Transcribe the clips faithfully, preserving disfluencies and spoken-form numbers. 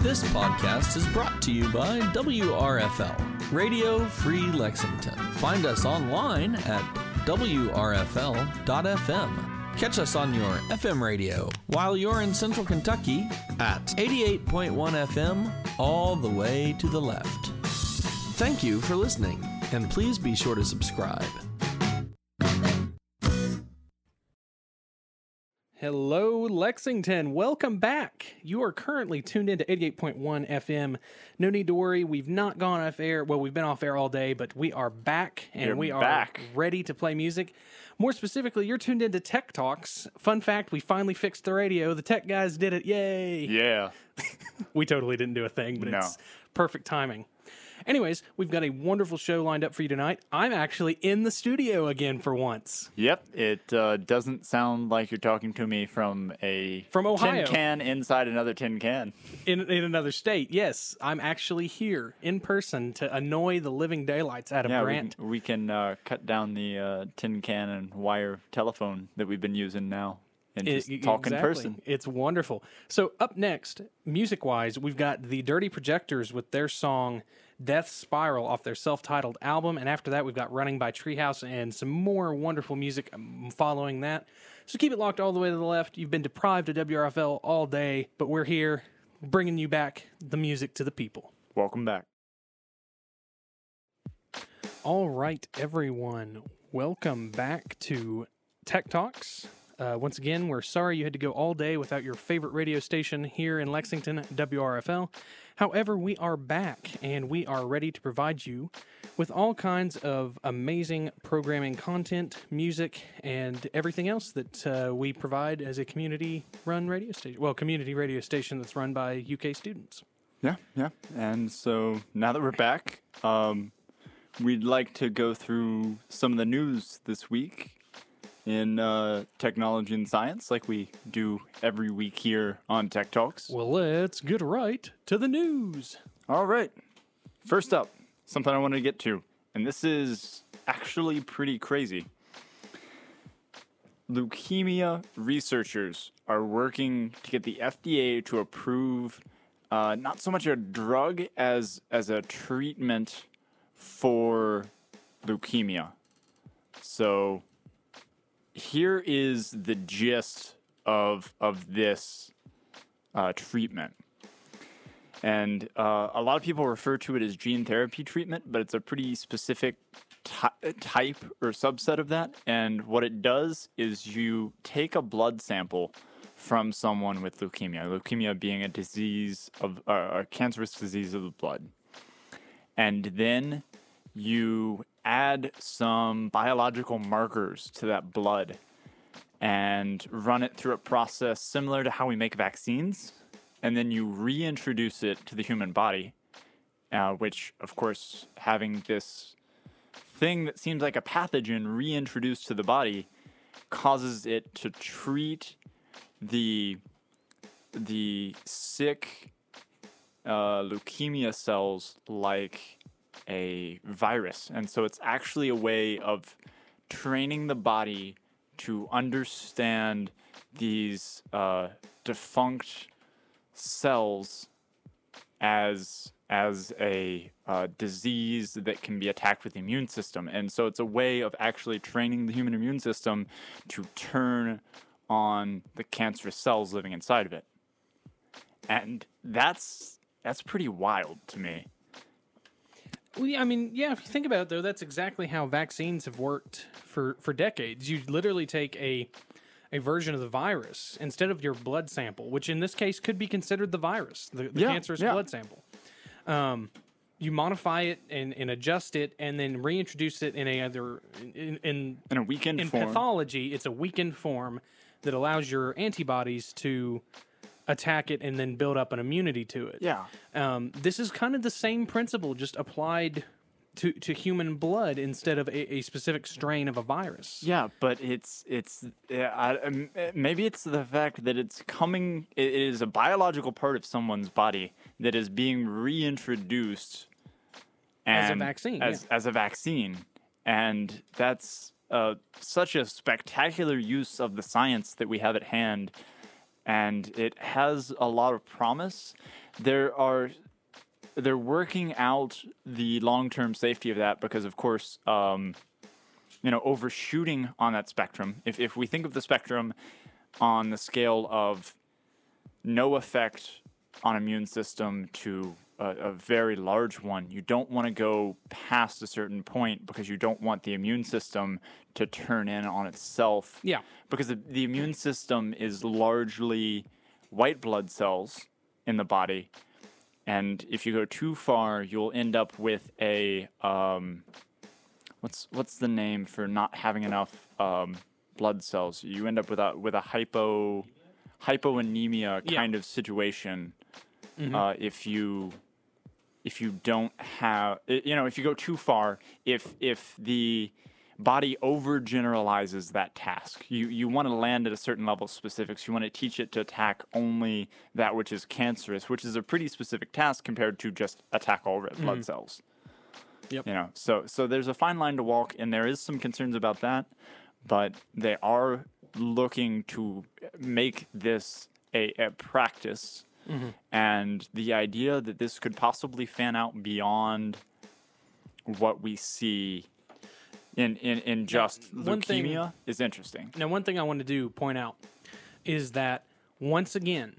This podcast is brought to you by W R F L, Radio Free Lexington. Find us online at W R F L dot F M. Catch us on your F M radio while you're in Central Kentucky at eighty-eight point one F M, all the way to the left. Thank you for listening, and please be sure to subscribe. Hello, Lexington. Welcome back. You are currently tuned into eighty-eight point one F M. No need to worry. We've not gone off air. Well, we've been off air all day, but we are back, and You're we are back. ready to play music. More specifically, you're tuned into Tech Talks. Fun fact, we finally fixed the radio. The tech guys did it. Yay. Yeah. We totally didn't do a thing, but No. it's perfect timing. Anyways, we've got a wonderful show lined up for you tonight. I'm actually in the studio again for once. Yep. It uh, doesn't sound like you're talking to me from a From Ohio. tin can inside another tin can. In, in another state, yes. I'm actually here in person to annoy the living daylights out of Yeah, we Grant. can, we can uh, cut down the uh, tin can and wire telephone that we've been using now and just It- talk in exactly. person. It's wonderful. So up next, music-wise, we've got the Dirty Projectors with their song Death Spiral off their self-titled album. And after that, we've got Running by Treehouse and some more wonderful music um, following that. So keep it locked all the way to the left. You've been deprived of W R F L all day, but we're here bringing you back the music to the people. Welcome back. All right, everyone. Welcome back to Tech Talks. Uh, once again, we're sorry you had to go all day without your favorite radio station here in Lexington, W R F L. However, we are back, and we are ready to provide you with all kinds of amazing programming content, music, and everything else that uh, we provide as a community-run radio station. Well, community radio station that's run by U K students. Yeah, yeah. And so now that we're back, um, we'd like to go through some of the news this week in uh, technology and science, like we do every week here on Tech Talks. Well, let's get right to the news. All right. First up, something I wanted to get to, and this is actually pretty crazy. Leukemia researchers are working to get the F D A to approve uh, not so much a drug as as a treatment for leukemia. So here is the gist of of this uh, treatment. And uh, a lot of people refer to it as gene therapy treatment, but it's a pretty specific ty- type or subset of that. And what it does is you take a blood sample from someone with leukemia, leukemia being a disease of uh, a cancerous disease of the blood. And then you add some biological markers to that blood and run it through a process similar to how we make vaccines. And then you reintroduce it to the human body, uh, which, of course, having this thing that seems like a pathogen reintroduced to the body causes it to treat the the sick uh, leukemia cells like a virus. And so it's actually a way of training the body to understand these uh, defunct cells as as a uh, disease that can be attacked with the immune system. And so it's a way of actually training the human immune system to turn on the cancerous cells living inside of it. And that's that's pretty wild to me. Well, yeah, I mean, yeah, if you think about it, though, that's exactly how vaccines have worked for, for decades. You literally take a a version of the virus instead of your blood sample, which in this case could be considered the virus, the, the Yeah, cancerous yeah. blood sample. Um, you modify it and, and adjust it and then reintroduce it in a other in in, In a weakened in form. pathology. It's a weakened form that allows your antibodies to attack it and then build up an immunity to it. Yeah. Um, this is kind of the same principle, just applied to, to human blood instead of a, a specific strain of a virus. Yeah, but it's it's yeah, I, um, maybe it's the fact that it's coming. It is a biological part of someone's body that is being reintroduced As a and- vaccine, As yeah. as a vaccine, and that's uh, such a spectacular use of the science that we have at hand. and it has a lot of promise. There are they're working out the long-term safety of that because, of course, um, you know, overshooting on that spectrum. If if we think of the spectrum on the scale of no effect on immune system to a, a very large one, you don't want to go past a certain point because you don't want the immune system to turn in on itself. Yeah. Because the, the immune system is largely white blood cells in the body. And if you go too far, you'll end up with a um, what's what's the name for not having enough um, blood cells? You end up with a with a hypo hypoanemia Yeah. kind of situation Mm-hmm. uh, if you if you don't have you know if you go too far, if if the body overgeneralizes that task. You you want to land at a certain level of specifics. You want to teach it to attack only that which is cancerous, which is a pretty specific task compared to just attack all red blood cells. Yep. You know, so so there's a fine line to walk, and there is some concerns about that, but they are looking to make this a, a practice, and the idea that this could possibly fan out beyond what we see in in, in just one thing- leukemia is interesting. Now, one thing I want to do point out is that once again,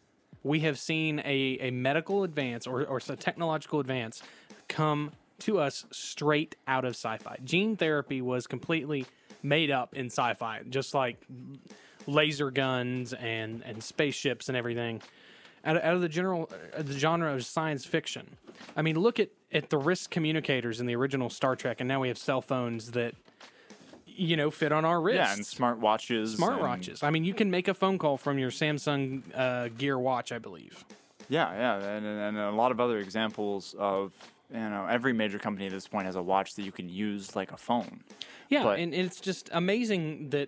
we have seen a, a medical advance or, or a technological advance come to us straight out of sci-fi. Gene therapy was completely made up in sci-fi, just like laser guns and, and spaceships and everything. Out of, out of the general uh, the genre of science fiction. I mean, look at, at the risk communicators in the original Star Trek, and now we have cell phones that, you know, fit on our wrists. Yeah, and smart watches. Smart and- watches. I mean, you can make a phone call from your Samsung uh, Gear watch, I believe. Yeah, yeah, and, and a lot of other examples of, you know, every major company at this point has a watch that you can use like a phone. Yeah, But- and, and it's just amazing that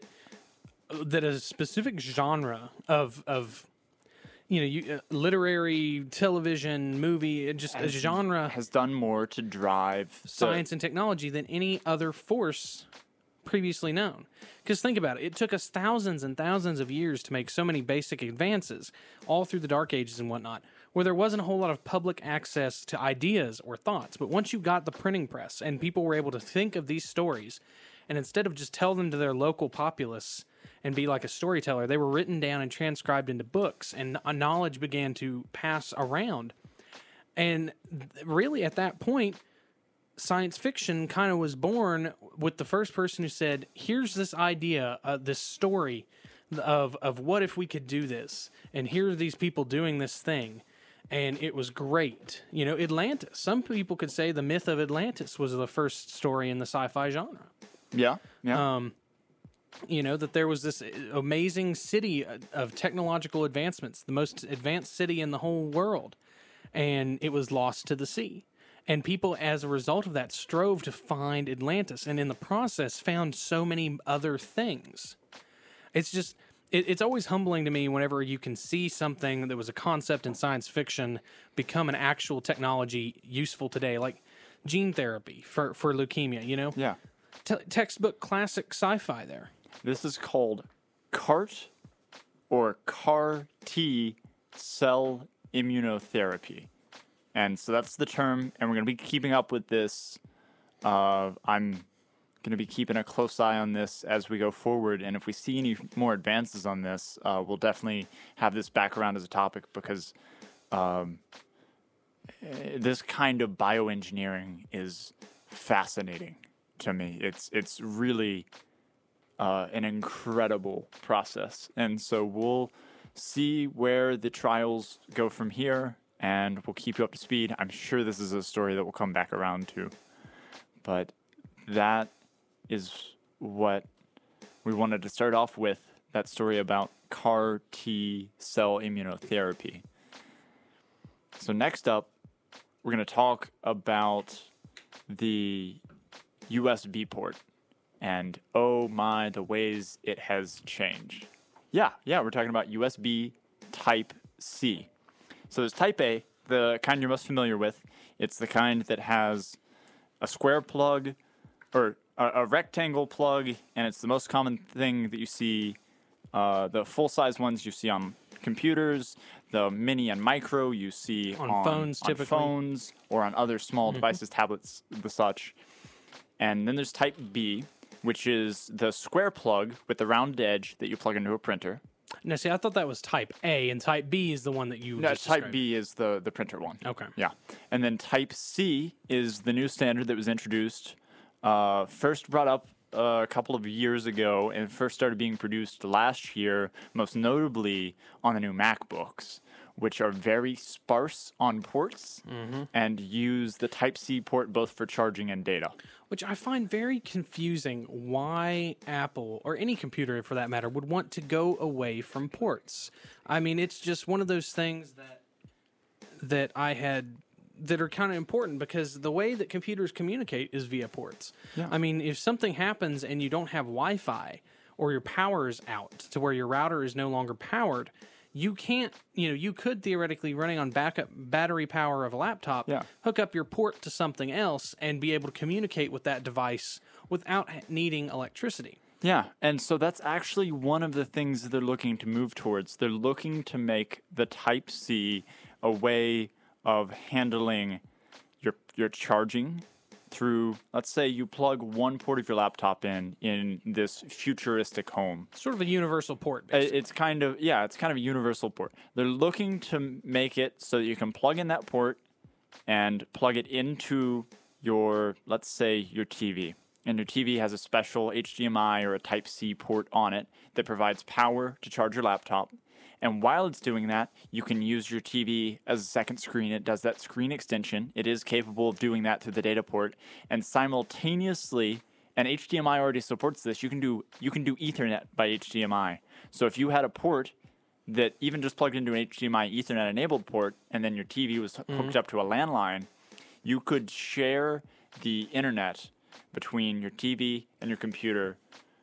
that a specific genre of of you know, you, uh, literary, television, movie, it just a Has- genre has done more to drive the- science and technology than any other force previously known. Because think about it, it took us thousands and thousands of years to make so many basic advances, all through the Dark Ages and whatnot, where there wasn't a whole lot of public access to ideas or thoughts. But once you got the printing press and people were able to think of these stories, and instead of just tell them to their local populace and be like a storyteller, they were written down and transcribed into books, and a knowledge began to pass around. And th- really, at that point, science fiction kind of was born with the first person who said, here's this idea, uh, this story of, of what if we could do this, and here are these people doing this thing. And it was great. You know, Atlantis. Some people could say the myth of Atlantis was the first story in the sci-fi genre. Yeah, yeah. Um, you know, that there was this amazing city of technological advancements, the most advanced city in the whole world, and it was lost to the sea. And people, as a result of that, strove to find Atlantis, and in the process found so many other things. It's just, it, it's always humbling to me whenever you can see something that was a concept in science fiction become an actual technology useful today, like gene therapy for, for leukemia, you know? yeah. Te- textbook classic sci-fi there. This is called CART or CAR T cell immunotherapy. And so that's the term, and we're going to be keeping up with this. Uh, I'm going to be keeping a close eye on this as we go forward, and if we see any more advances on this, uh, we'll definitely have this back around as a topic because um, eh, this kind of bioengineering is fascinating to me. It's it's really uh, an incredible process, and so we'll see where the trials go from here, and we'll keep you up to speed. I'm sure this is a story that we'll come back around to, but that is what we wanted to start off with, that story about CAR T cell immunotherapy. So next up, we're going to talk about the U S B port, and oh my, the ways it has changed. Yeah, yeah, we're talking about U S B Type C. So there's Type A, the kind you're most familiar with. It's the kind that has a square plug or a, a rectangle plug, and it's the most common thing that you see. Uh, the full-size ones you see on computers, the mini and micro you see On on phones, on typically. phones or on other small devices, tablets, the such. And then there's Type B, which is the square plug with the rounded edge that you plug into a printer. Now, see, I thought that was Type A, and Type B is the one that you No, just Type described. B is the, the printer one. Okay. Yeah. And then Type C is the new standard that was introduced, uh, first brought up uh, a couple of years ago and first started being produced last year, most notably on the new MacBooks, which are very sparse on ports and use the Type C port both for charging and data. Which I find very confusing why Apple, or any computer for that matter, would want to go away from ports. I mean, it's just one of those things that that I had that are kind of important because the way that computers communicate is via ports. Yeah. I mean, if something happens and you don't have Wi-Fi or your power is out to where your router is no longer powered, you can't, you know, you could theoretically, running on backup battery power of a laptop, Yeah. hook up your port to something else and be able to communicate with that device without ha- needing electricity. Yeah, and so that's actually one of the things that they're looking to move towards. They're looking to make the Type C a way of handling your your charging through, let's say you plug one port of your laptop in in this futuristic home. Sort of a universal port, Uh, basically. It's kind of, yeah, it's kind of a universal port. They're looking to make it so that you can plug in that port and plug it into your, let's say, your T V. And your T V has a special H D M I or a Type C port on it that provides power to charge your laptop. And while it's doing that, you can use your T V as a second screen. It does that screen extension. It is capable of doing that through the data port. And simultaneously, and H D M I already supports this, you can do you can do Ethernet by H D M I. So if you had a port that even just plugged into an H D M I Ethernet enabled port, and then your T V was hooked up to a landline, you could share the internet between your T V and your computer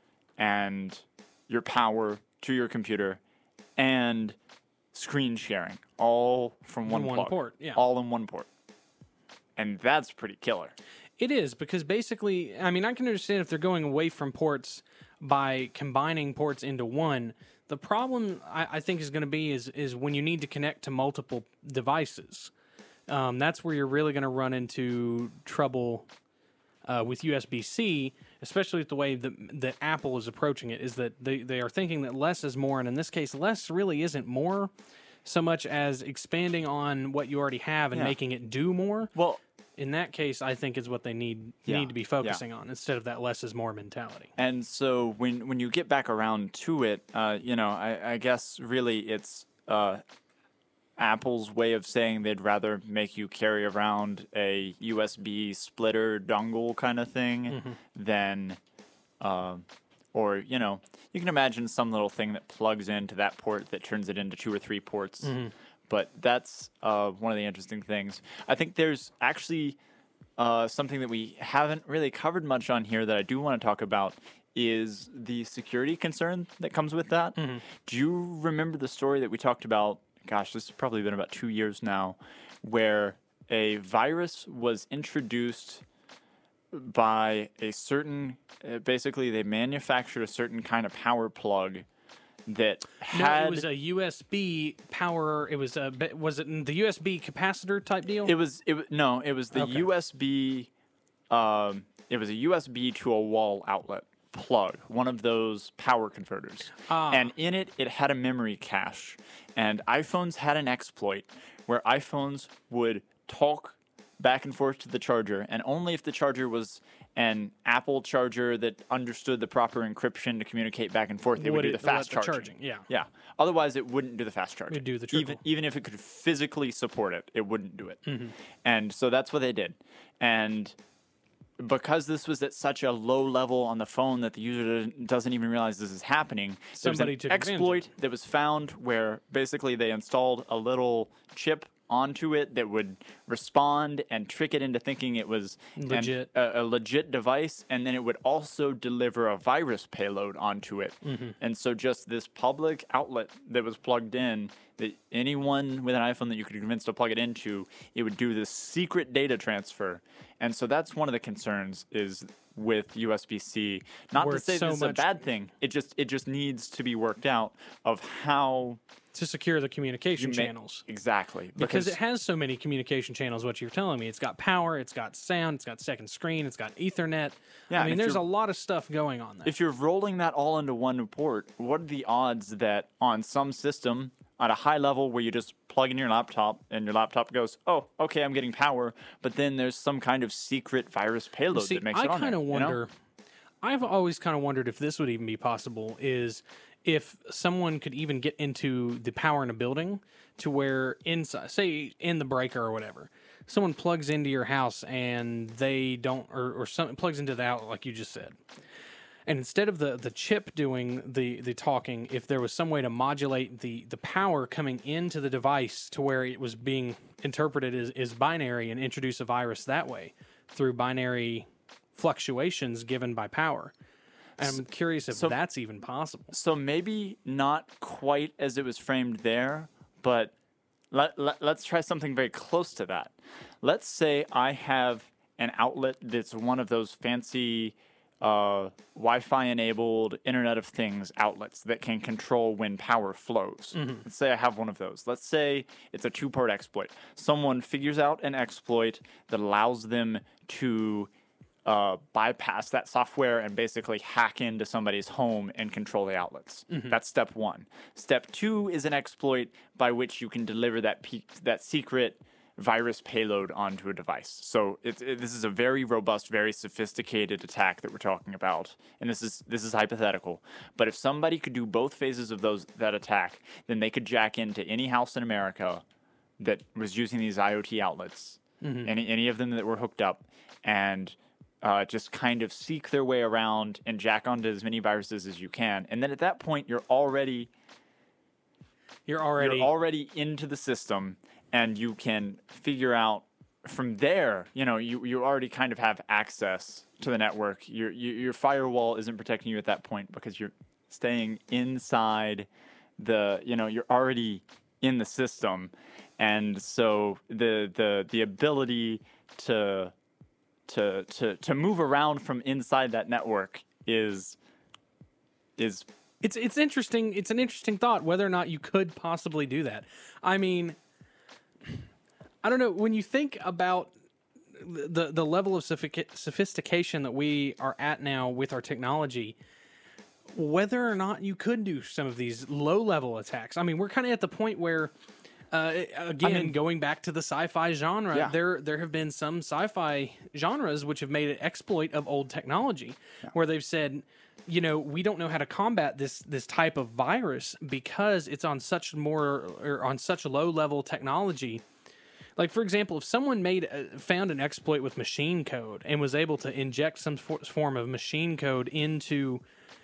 and your power to your computer and screen sharing, all from one, In one plug, port, yeah. all in one port. And that's pretty killer. It is, because basically, I mean, I can understand if they're going away from ports by combining ports into one. The problem I, I think is going to be is is when you need to connect to multiple devices. Um, that's where you're really going to run into trouble uh, with U S B C, especially with the way that, that Apple is approaching it, is that they, they are thinking that less is more, and in this case, less really isn't more so much as expanding on what you already have and Yeah. making it do more. Well, In that case, I think is what they need Yeah, need to be yeah. focusing on instead of that less is more mentality. and so when when you get back around to it, uh, you know, I, I guess really it's uh, Apple's way of saying they'd rather make you carry around a U S B splitter dongle kind of thing Mm-hmm. than, uh, or you know, you can imagine some little thing that plugs into that port that turns it into two or three ports. Mm-hmm. But that's uh, one of the interesting things. I think there's actually uh, something that we haven't really covered much on here that I do want to talk about is the security concern that comes with that. Mm-hmm. Do you remember the story that we talked about? Gosh, this has probably been about two years now, where a virus was introduced by a certain, uh, basically they manufactured a certain kind of power plug that No, had it was a U S B power. It was a was it the U S B capacitor type deal? It was it was no, it was the Okay. U S B. Um, it was a U S B to a wall outlet plug, one of those power converters, Ah. and in it it had a memory cache. And iPhones had an exploit where iPhones would talk back and forth to the charger, and only if the charger was an Apple charger that understood the proper encryption to communicate back and forth, it would, Would do it the fast let the charging. charging, yeah. Yeah. Otherwise, it wouldn't do the fast charging. It'd do the even trickle. even if it could physically support it, it wouldn't do it. Mm-hmm. And so that's what they did. And because this was at such a low level on the phone that the user doesn't even realize this is happening, there was Somebody an took advantage of exploit that was found where basically they installed a little chip onto it that would respond and trick it into thinking it was an- Legit. a, a legit device, and then it would also deliver a virus payload onto it. Mm-hmm. And so just this public outlet that was plugged in, that anyone with an iPhone that you could convince to plug it into, it would do this secret data transfer. And so that's one of the concerns is with U S B C. Not Where to it's say so this is a much- bad thing. It just it just needs to be worked out of how To secure the communication you ma- channels. exactly Because it has so many communication channels, what you're telling me. It's got power, it's got sound, it's got second screen, it's got Ethernet. Yeah, I and mean, if there's a you're- lot of stuff going on there. if you're rolling that all into one port, what are the odds that on some system at a high level where you just plug in your laptop and your laptop goes, oh, okay, I'm getting power, but then there's some kind of secret virus payload See, that makes I it on kind there, of you know? wonder. I've always kind of wondered if this would even be possible. Is if someone could even get into the power in a building to where inside, say in the breaker or whatever, someone plugs into your house and they don't, or or something plugs into the outlet like you just said. And instead of the, the chip doing the, the talking, if there was some way to modulate the, the power coming into the device to where it was being interpreted as, as binary and introduce a virus that way through binary fluctuations given by power. And I'm curious if so- that's even possible. So maybe not quite as it was framed there, but let, let, let's try something very close to that. Let's say I have an outlet that's one of those fancy uh, Wi-Fi enabled Internet of Things outlets that can control when power flows. Let's say I have one of those. Let's say it's a two-part exploit. Someone figures out an exploit that allows them to uh, bypass that software and basically hack into somebody's home and control the outlets. That's step one. Step two is an exploit by which you can deliver that pe- that secret virus payload onto a device. So it's it, this is a very robust, very sophisticated attack that we're talking about, and this is this is hypothetical. But if somebody could do both phases of those that attack, then they could jack into any house in America that was using these IoT outlets, any any of them that were hooked up, and uh, just kind of seek their way around and jack onto as many viruses as you can. And then at that point, you're already You're already, you're already into the system, and you can figure out from there, you know, you, you already kind of have access to the network. Your, your your firewall isn't protecting you at that point because you're staying inside the, you know, you're already in the system. And so the the the ability to to to to move around from inside that network is is It's it's interesting. It's an interesting thought whether or not you could possibly do that. I mean, I don't know. When you think about the the level of sophic- sophistication that we are at now with our technology, whether or not you could do some of these low level attacks. I mean, we're kind of at the point where. Uh, again, mean- going back to the sci-fi genre, Yeah. there there have been some sci-fi genres which have made an exploit of old technology, where they've said, you know, we don't know how to combat this this type of virus because it's on such more or on such low level technology. Like, for example, if someone made a, found an exploit with machine code and was able to inject some for, form of machine code into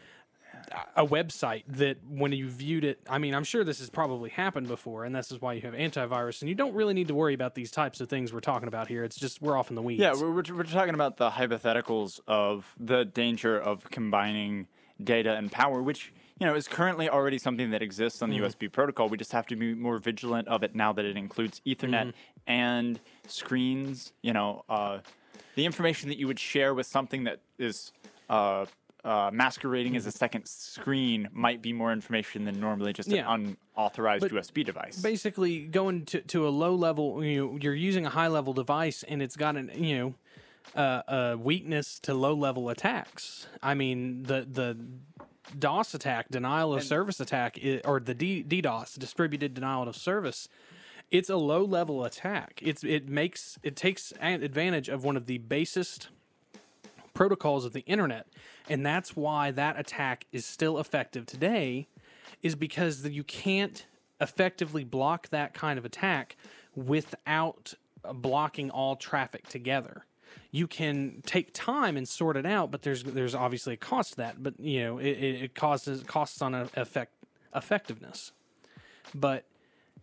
a website that when you viewed it, I mean, I'm sure this has probably happened before, and this is why you have antivirus, and you don't really need to worry about these types of things we're talking about here. It's just we're off in the weeds. Yeah, we're, we're, we're talking about the hypotheticals of the danger of combining data and power, which, you know, is currently already something that exists on the U S B protocol. We just have to be more vigilant of it now that it includes Ethernet and screens. You know, uh, the information that you would share with something that is uh, uh, masquerading as a second screen might be more information than normally just Yeah. an unauthorized But U S B device. Basically, going to, to a low level, you know, you're using a high level device, and it's got an, you know, uh, a weakness to low level attacks. I mean, the the DOS attack, denial of service attack, i- or the D- DDoS, distributed denial of service. It's a low level attack. It's it makes it takes an advantage of one of the basest protocols of the internet, and that's why that attack is still effective today, is because the, you can't effectively block that kind of attack without uh, blocking all traffic together. You can take time and sort it out, but there's there's obviously a cost to that. But you know it, it it causes costs on a effect effectiveness. But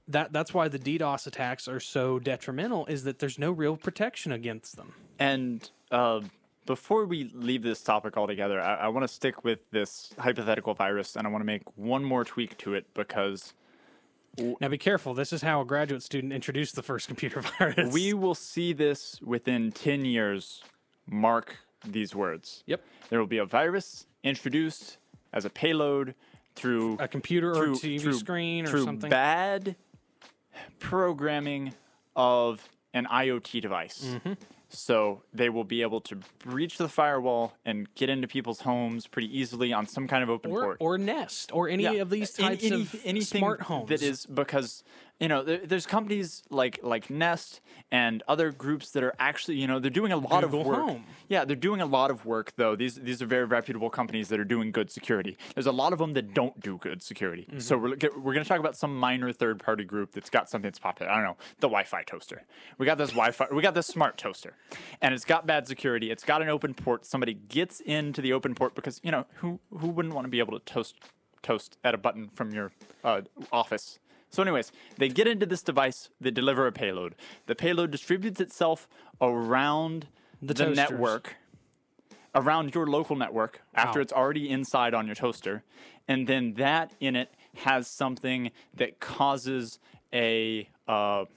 that that's why the DDoS attacks are so detrimental, is that there's no real protection against them. And uh, before we leave this topic altogether, I, I want to stick with this hypothetical virus, and I want to make one more tweak to it because Now be careful. This is how a graduate student introduced the first computer virus. we will see this within ten years. Mark these words. Yep. There will be a virus introduced as a payload through A computer or through, T V through, screen or through something. bad programming of an IoT device. Mm-hmm. So they will be able to breach the firewall and get into people's homes pretty easily on some kind of open or, port. or Nest or any Yeah. of these Any- types any- of anything smart homes. that is because you know there, there's companies like like Nest and other groups that are actually you know they're doing a lot Google of work. Home. Yeah, they're doing a lot of work though. These these are very reputable companies that are doing good security. There's a lot of them that don't do good security. Mm-hmm. So we're look at- we're going to talk about some minor third party group that's got something that's popular. I don't know, the Wi-Fi toaster. We got this Wi-Fi. We got this smart toaster, and it's got bad security. It's got an open port. Somebody gets into the open port because you know who who wouldn't want to be able to toast toast at a button from your uh, office. So anyways, they get into this device, they deliver a payload. The payload distributes itself around The the, toasters. network, around your local network after Wow. it's already inside on your toaster. And then that in it has something that causes a uh,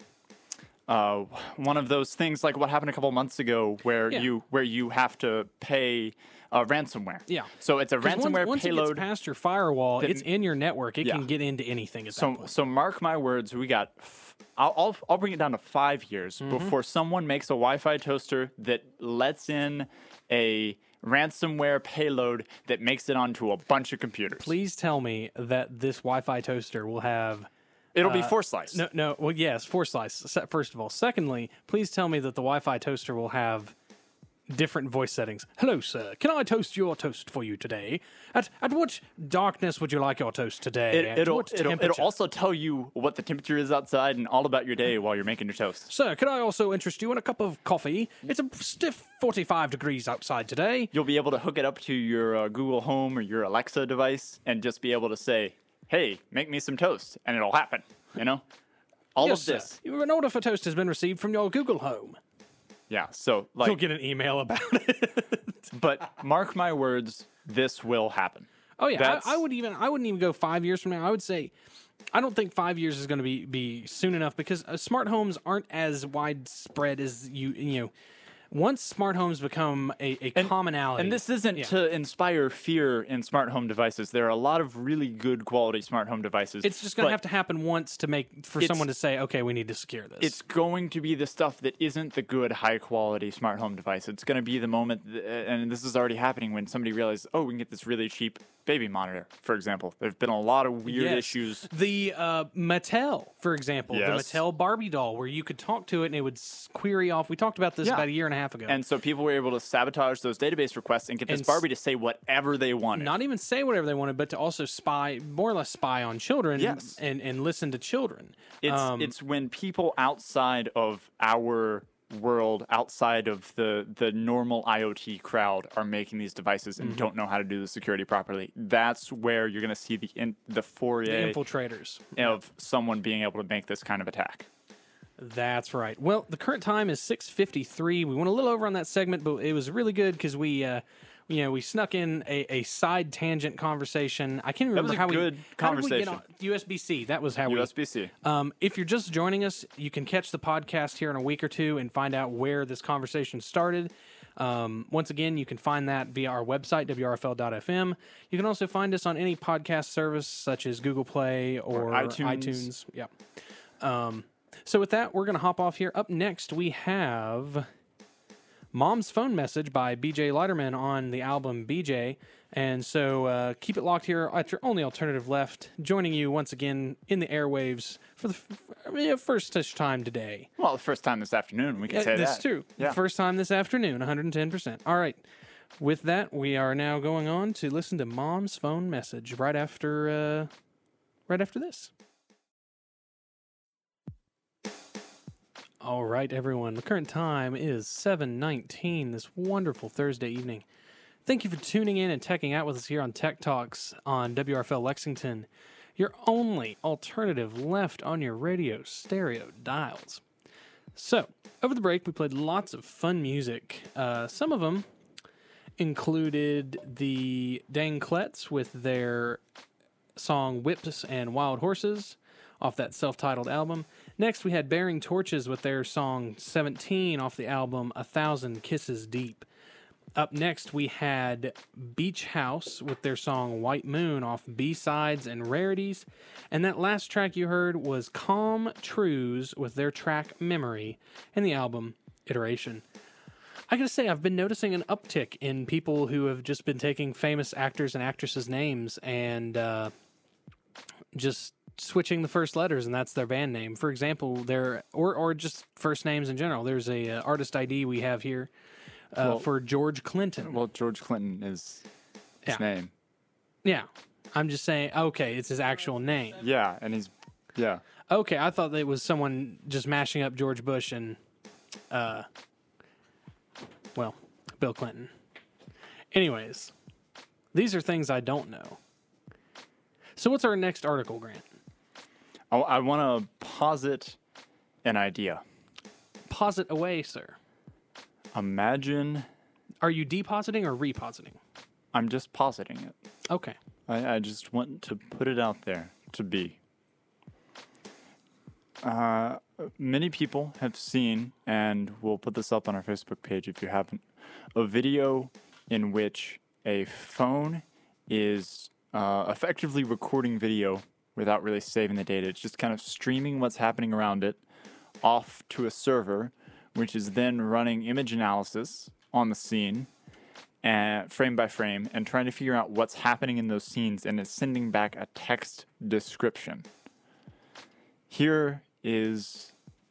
uh, one of those things like what happened a couple months ago where Yeah. you where you have to pay uh, ransomware. Yeah. So it's a 'Cause once- ransomware once payload. it gets past your firewall, that- it's in your network. It Yeah. can get into anything at that So, point. so mark my words. We got. F- I'll, I'll I'll bring it down to five years Mm-hmm. before someone makes a Wi-Fi toaster that lets in a ransomware payload that makes it onto a bunch of computers. Please tell me that this Wi-Fi toaster will have It'll be four slice. no, no. Well, yes, four slice. se- First of all, secondly, please tell me that the Wi-Fi toaster will have different voice settings. Hello, sir. Can I toast your toast for you today? At at what darkness would you like your toast today? It, At it'll, what it'll, it'll temperature? also tell you what the temperature is outside and all about your day while you're making your toast. Sir, could I also interest you in a cup of coffee? It's a stiff forty-five degrees outside today. You'll be able to hook it up to your uh, Google Home or your Alexa device and just be able to say, "Hey, make me some toast," and it'll happen. You know, all yes, of this. sir. An order for toast has been received from your Google Home. Yeah. So like, You'll get an email about it. but mark my words, this will happen. Oh yeah, That's- I, I would even I wouldn't even go five years from now. I would say, I don't think five years is going to be be soon enough because uh, smart homes aren't as widespread as you you know. Once smart homes become a, a commonality, And this isn't Yeah. to inspire fear in smart home devices. There are a lot of really good quality smart home devices. it's just going to but have to happen once to make for It's- someone to say, okay, we need to secure this. It's going to be the stuff that isn't the good, high quality smart home device. It's going to be the moment, th- and this is already happening when somebody realizes, oh, we can get this really cheap baby monitor, for example. There've been a lot of weird Yes. issues. The uh, Mattel, for example, Yes. the Mattel Barbie doll, where you could talk to it and it would s- query off. We talked about this Yeah. about a year and a half ago. And so people were able to sabotage those database requests and get this And s- Barbie to say whatever they wanted. not even say whatever they wanted, but to also spy, more or less spy on children Yes. and, and listen to children. It's Um, it's when people outside of our world, outside of the the normal IoT crowd, are making these devices Mm-hmm. and don't know how to do the security properly. That's where you're going to see the in, the the foray infiltrators. of someone being able to make this kind of attack. That's right. Well, the current time is six fifty-three. We went a little over on that segment, but it was really good because we, uh, you know, we snuck in a, a side tangent conversation. I can't That was remember a how good we how did we get conversation. on U S B C. That was how we U S B C. Um, if you're just joining us, you can catch the podcast here in a week or two and find out where this conversation started. Um, once again, you can find that via our website, W R F L dot F M. You can also find us on any podcast service such as Google Play or, Or iTunes. iTunes. Yeah. Um, so with that, we're going to hop off here. Up next, we have Mom's Phone Message by B J Leiterman on the album B J. And so uh, keep it locked here at your only alternative left, joining you once again in the airwaves for the f- I mean, first such time today. Well, the first time this afternoon, we can Yeah, say that's that. true. Yeah. First time this afternoon, one hundred ten percent. All right. With that, we are now going on to listen to Mom's Phone Message right after, uh, right after this. All right, everyone. The current time is seven nineteen this wonderful Thursday evening. Thank you for tuning in and teching out with us here on Tech Talks on W R F L Lexington. your only alternative left on your radio stereo dials. So, over the break, we played lots of fun music. Uh, some of them included the Dang Klets with their song Whips and Wild Horses off that self-titled album. Next, we had Bearing Torches with their song seventeen off the album A Thousand Kisses Deep. Up next, we had Beach House with their song White Moon off B-Sides and Rarities. And that last track you heard was Calm Trues with their track Memory and the album Iteration. I gotta say, I've been noticing an uptick in people who have just been taking famous actors and actresses' names and uh, just switching the first letters, and that's their band name. For example, there or or just first names in general. There's a uh, artist I D we have here uh, well, for George Clinton. Well, George Clinton is his yeah. name. Yeah, I'm just saying. Okay, it's his actual name. Yeah, and he's yeah. Okay, I thought that it was someone just mashing up George Bush and, uh, well, Bill Clinton. Anyways, these are things I don't know. So what's our next article, Grant? I, I want to posit an idea. Posit away, sir. Imagine... Are you depositing or repositing? I'm just positing it. Okay. I, I just want to put it out there to be. Uh, many people have seen, and we'll put this up on our Facebook page if you haven't, a video in which a phone is uh, effectively recording video without really saving the data. It's just kind of streaming what's happening around it off to a server, which is then running image analysis on the scene, and frame by frame, and trying to figure out what's happening in those scenes, and is sending back a text description. Here is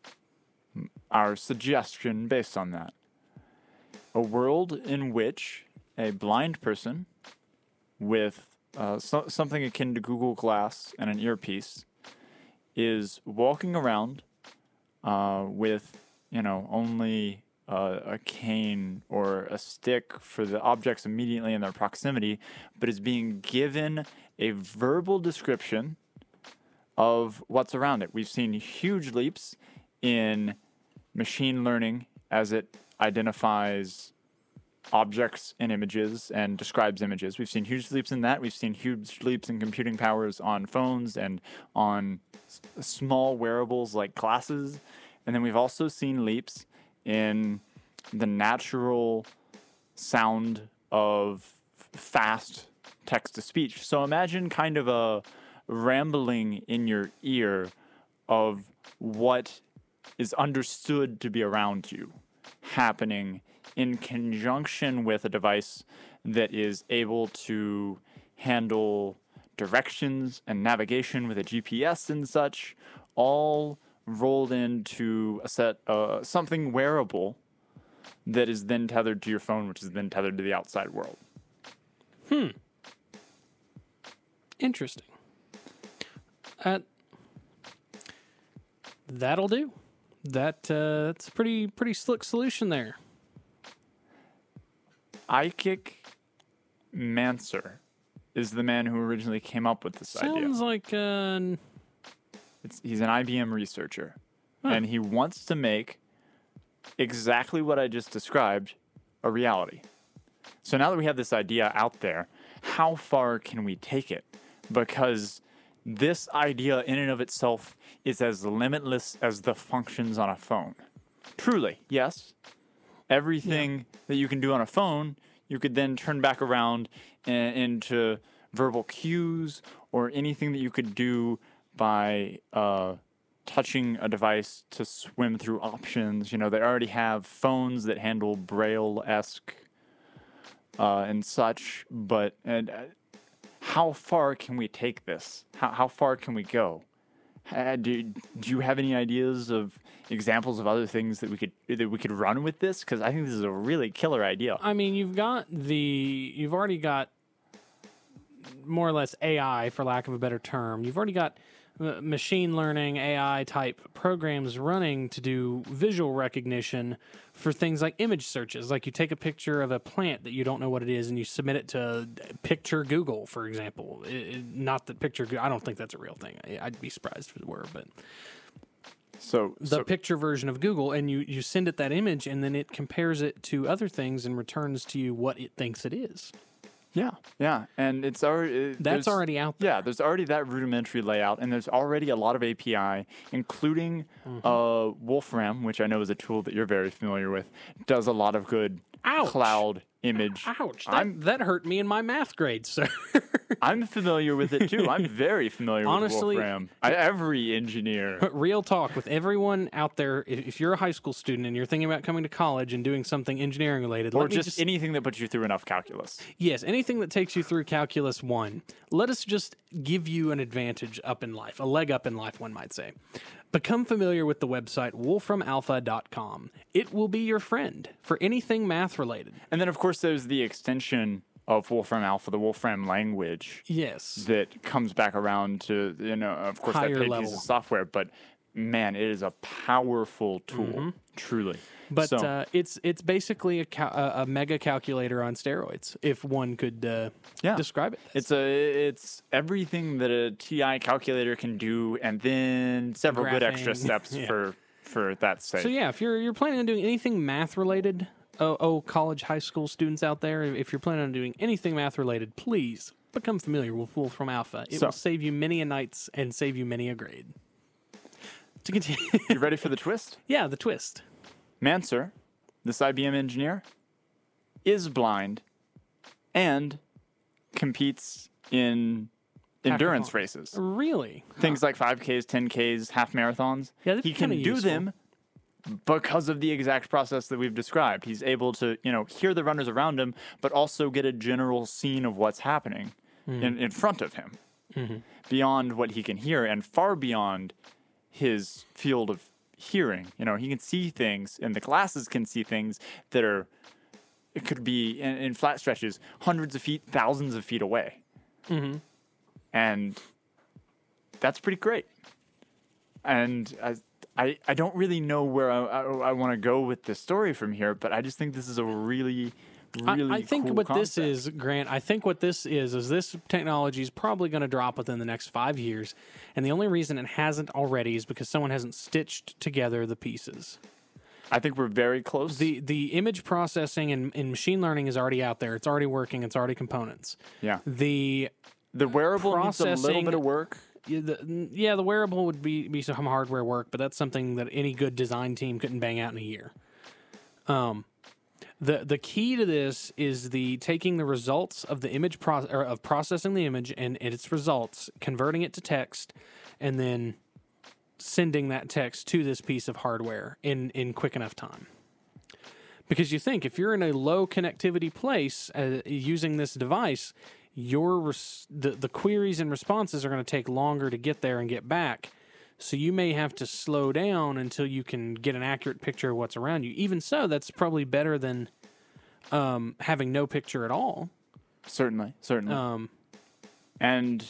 our suggestion based on that. A world in which a blind person with uh, so- something akin to Google Glass and an earpiece is walking around uh, with, you know, only uh, a cane or a stick for the objects immediately in their proximity, but is being given a verbal description of what's around it. We've seen huge leaps in machine learning as it identifies objects and images and describes images. We've seen huge leaps in that. We've seen huge leaps in computing powers on phones and on s- small wearables like glasses. And then we've also seen leaps in the natural sound of f- fast text-to-speech. So imagine kind of a rambling in your ear of what is understood to be around you happening in conjunction with a device that is able to handle directions and navigation with a G P S and such, all rolled into a set, uh, something wearable that is then tethered to your phone, which is then tethered to the outside world. Hmm. Interesting. Uh, that'll do. That uh, that's a pretty pretty slick solution there. Eikik Manser is the man who originally came up with this Sounds idea. Sounds like uh, it's, he's an I B M researcher, huh. and he wants to make exactly what I just described a reality. So now that we have this idea out there, how far can we take it? Because this idea in and of itself is as limitless as the functions on a phone. Truly, yes. Everything yeah. that you can do on a phone, you could then turn back around and, into verbal cues or anything that you could do by uh, touching a device to swim through options. You know, they already have phones that handle Braille-esque uh, and such, but and, uh, how far can we take this? How, how far can we go? Uh, do, do you have any ideas of examples of other things that we could that we could run with this? Because I think this is a really killer idea. I mean, you've got the you've already got more or less A I, for lack of a better term. You've already got uh, machine learning A I type programs running to do visual recognition for things like image searches. Like you take a picture of a plant that you don't know what it is and you submit it to Picture Google, for example. It, it, not that Picture Google, I don't think that's a real thing. I, I'd be surprised if it were, but So the so, picture version of Google, and you, you send it that image and then it compares it to other things and returns to you what it thinks it is. yeah, yeah, and it's already it- That's there's- already out there. Yeah, there's already that rudimentary layout, and there's already a lot of A P I, including Mm-hmm. uh, Wolfram, which I know is a tool that you're very familiar with, does a lot of good Ouch. cloud image. Ouch, that, I'm that hurt me in my math grade, sir. I'm familiar with it too. I'm very familiar Honestly, with Wolfram. I, every engineer. Real talk with everyone out there, if, if you're a high school student and you're thinking about coming to college and doing something engineering related, Or let me just, anything that puts you through enough calculus. yes, anything that takes you through Calculus one, let us just give you an advantage up in life, a leg up in life, one might say. Become familiar with the website wolfram alpha dot com. It will be your friend for anything math related. And then, of course, there's the extension of Wolfram Alpha, the Wolfram language, Yes. that comes back around to, you know, of course, Higher that paid level. piece of software, but man, it is a powerful tool, Mm-hmm. truly. But so, uh, it's it's basically a, cal- a, a mega calculator on steroids, if one could uh, Yeah. describe it. it's a it's everything that a T I calculator can do, and then several good extra Graphing. steps Yeah. for for that sake. So yeah, if you're you're planning on doing anything math related, oh, oh college, high school students out there, if you're planning on doing anything math related, please become familiar with Wolfram Alpha. It So- will save you many a nights and save you many a grade. To continue, You ready for the twist? yeah, the twist. Manser, this I B M engineer, is blind and competes in endurance Hackathon. races. Really? Things like five Ks, ten Ks, half marathons. Yeah, that'd he be can kinda do useful. them because of the exact process that we've described. He's able to, you know, hear the runners around him, but also get a general scene of what's happening Hmm. in, in front of him, Mm-hmm. beyond what he can hear and far beyond his field of hearing. You know, he can see things, and the glasses can see things that are, it could be in, in flat stretches, hundreds of feet, thousands of feet away. Mm-hmm. And that's pretty great. And I, I, I don't really know where I, I, I want to go with this story from here, but I just think this is a really, really I, I think cool what concept. this is, Grant, I think what this is, is this technology is probably going to drop within the next five years. And the only reason it hasn't already is because someone hasn't stitched together the pieces. I think we're very close. The the image processing and, and machine learning is already out there. It's already working. It's already components. yeah. The The wearable needs a little processing- bit of work. yeah, the, yeah, the wearable would be, be some hardware work, but that's something that any good design team couldn't bang out in a year. Um, the the key to this is the taking the results of the image pro- or of processing the image and, and its results, converting it to text, and then sending that text to this piece of hardware in, in quick enough time. Because you think if you're in a low connectivity place uh, using this device, your res- the, the queries and responses are going to take longer to get there and get back. So you may have to slow down until you can get an accurate picture of what's around you. Even so, that's probably better than um, having no picture at all. Certainly, certainly. Um, and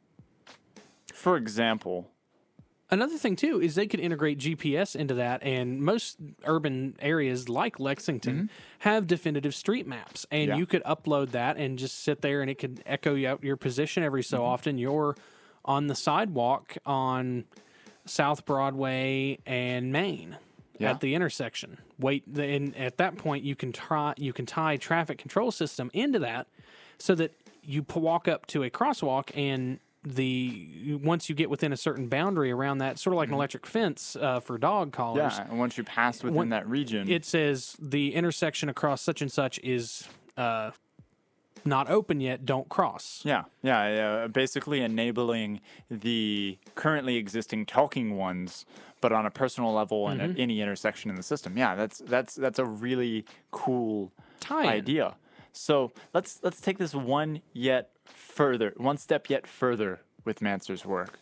for example, Another thing too is they could integrate G P S into that, and most urban areas like Lexington have definitive street maps, and Yeah. you could upload that and just sit there, and it could echo out your position every so often. You're on the sidewalk on South Broadway and Main Yeah. at the intersection. Wait, and at that point you can try you can tie traffic control system into that, so that you p- walk up to a crosswalk and the once you get within a certain boundary around that, sort of like an electric fence uh, for dog collars, yeah, and once you pass within When- that region, it says the intersection across such and such is uh, not open yet. Don't cross. yeah, yeah, yeah, basically enabling the currently existing talking ones, but on a personal level and Mm-hmm. at any intersection in the system. Yeah, that's that's that's a really cool Tie-in. idea. So let's let's take this one yet further, one step yet further with Manser's work.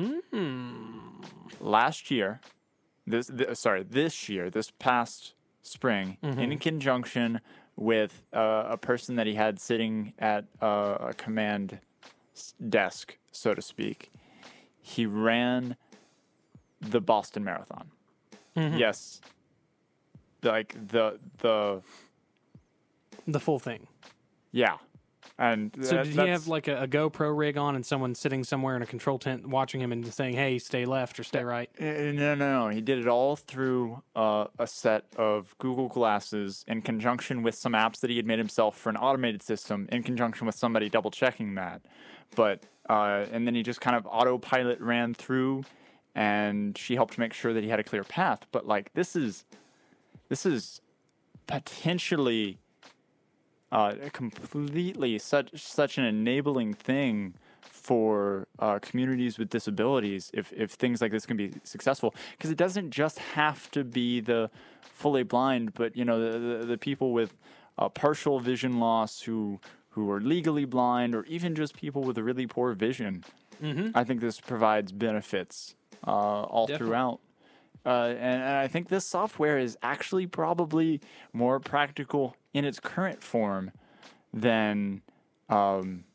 Last year, this th- sorry, this year, this past spring, in conjunction with uh, a person that he had sitting at uh, a command s- desk, so to speak, he ran the Boston Marathon. Mm-hmm. Yes. Like the the The full thing. yeah. And So that- did he that's- have like a, a GoPro rig on and someone sitting somewhere in a control tent watching him and saying, "Hey, stay left or stay right"? Uh, No, no, no. He did it all through uh, a set of Google Glasses in conjunction with some apps that he had made himself for an automated system in conjunction with somebody double checking that. But, uh, and then he just kind of autopilot ran through and she helped make sure that he had a clear path. But like, this is, this is potentially uh, completely such, such an enabling thing for uh, communities with disabilities if, if things like this can be successful, because it doesn't just have to be the fully blind, but you know the, the, the people with uh, partial vision loss who who are legally blind, or even just people with a really poor vision. Mm-hmm. I think this provides benefits uh, all Definitely. throughout. Uh, and, and I think this software is actually probably more practical in its current form than um,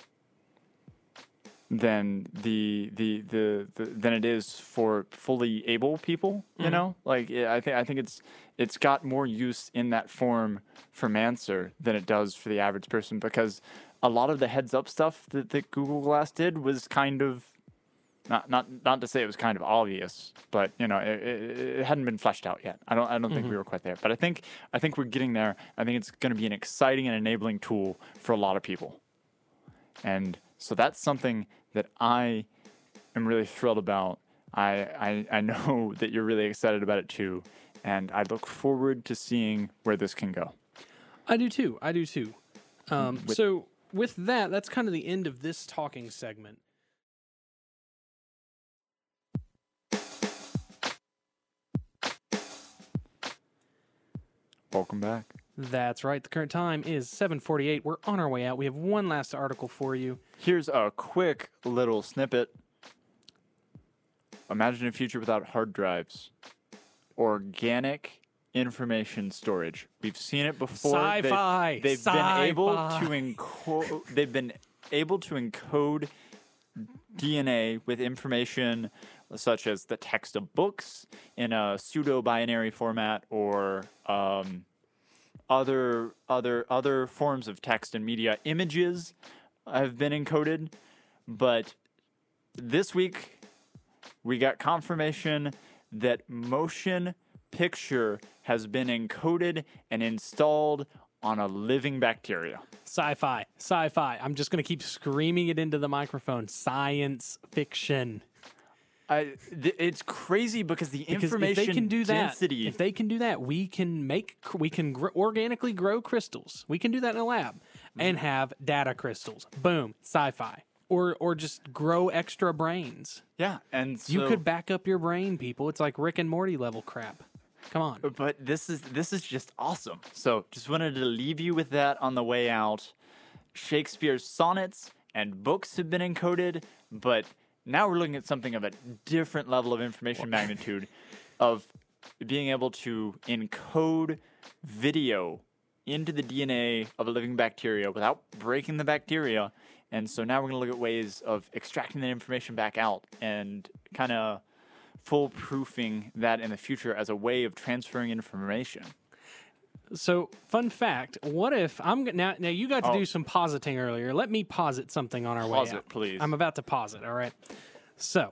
than the, the the the than it is for fully able people. You Mhm. know, like yeah, I think I think it's it's got more use in that form for Manser than it does for the average person, because a lot of the heads up stuff that, that Google Glass did was kind of not not not to say it was kind of obvious, but you know it, it, it hadn't been fleshed out yet. I don't I don't think we were quite there, but I think I think we're getting there. I think it's going to be an exciting and enabling tool for a lot of people, and so that's something that I am really thrilled about. I I, I know that you're really excited about it too, and I look forward to seeing where this can go. I do too. I do too. Um, With- so with that, that's kind of the end of this talking segment. Welcome back. That's right. The current time is seven forty-eight. We're on our way out. We have one last article for you. Here's a quick little snippet. Imagine a future without hard drives. Organic information storage. We've seen it before. They- Sci-fi. They've been able Sci-fi. to encode. They've been able to encode D N A with information such as the text of books in a pseudo-binary format, or um, other other other forms of text and media. Images have been encoded, but this week we got confirmation that motion picture has been encoded and installed on a living bacteria. Sci-fi. Sci-fi. I'm just going to keep screaming it into the microphone. Science fiction. I, th- it's crazy because the Because information if they can do that, density. if they can do that, we can make, cr- we can gr- organically grow crystals. We can do that in a lab and have data crystals. Boom. Sci-fi. Or, or just grow extra brains. yeah, and so, You could back up your brain, people. It's like Rick and Morty level crap. Come on. But this is this is just awesome. So just wanted to leave you with that on the way out. Shakespeare's sonnets and books have been encoded, but now we're looking at something of a different level of information magnitude of being able to encode video into the D N A of a living bacteria without breaking the bacteria. And so now we're going to look at ways of extracting that information back out and kind of foolproofing that in the future as a way of transferring information. So, fun fact: what if I'm g- now? Now you got to Oh. do some positing earlier. Let me posit something on our way Pause out. it, please. I'm about to pause it. All right. So,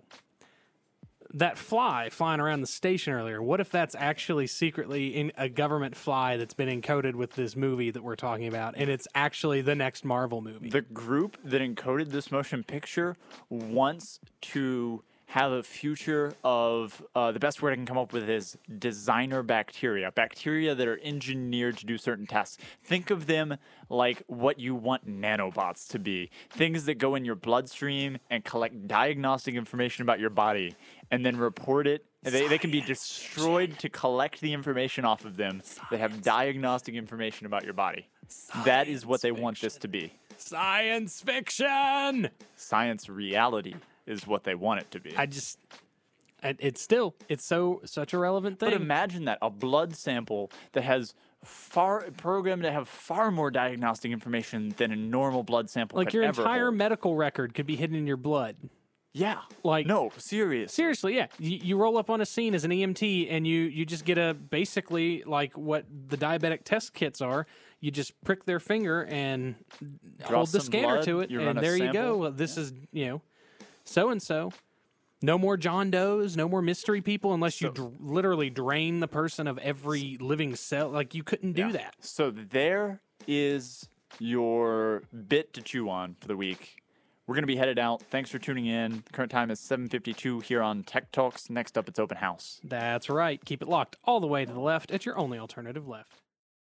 that fly flying around the station earlier. What if that's actually secretly in a government fly that's been encoded with this movie that we're talking about, and it's actually the next Marvel movie? The group that encoded this motion picture wants to have a future of, uh, the best word I can come up with is designer bacteria. Bacteria that are engineered to do certain tasks. Think of them like what you want nanobots to be. Things that go in your bloodstream and collect diagnostic information about your body and then report it. They, they can be destroyed to collect the information off of them that have diagnostic information about your body. That is what they want this to be. Science fiction. Science reality is what they want it to be. I just, it- it's still, it's so such a relevant thing. But imagine that, a blood sample that has far programmed to have far more diagnostic information than a normal blood sample Like could your ever entire hold. medical record could be hidden in your blood. Yeah. Like no, serious. Seriously, yeah. You, you roll up on a scene as an E M T, and you you just get a basically like what the diabetic test kits are. You just prick their finger and Draw hold the some scanner blood, to it, you run and a there you go. sample. Well, this is you know, so and so. No more John Does, no more mystery people, unless you So- dr- literally drain the person of every living cell. Like you couldn't do Yeah. that. So there is your bit to chew on for the week. We're going to be headed out. Thanks for tuning in. The current time is seven fifty-two here on Tech Talks. Next up, it's Open House. That's right. Keep it locked all the way to the left. It's your only alternative left.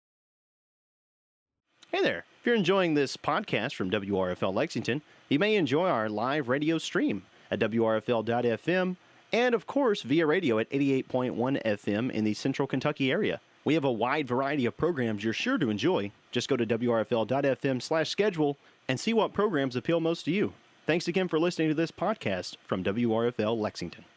Hey there. If you're enjoying this podcast from W R F L Lexington, you may enjoy our live radio stream at W R F L dot F M and, of course, via radio at eighty-eight point one F M in the central Kentucky area. We have a wide variety of programs you're sure to enjoy. Just go to W R F L dot F M slash schedule and see what programs appeal most to you. Thanks again for listening to this podcast from W R F L Lexington.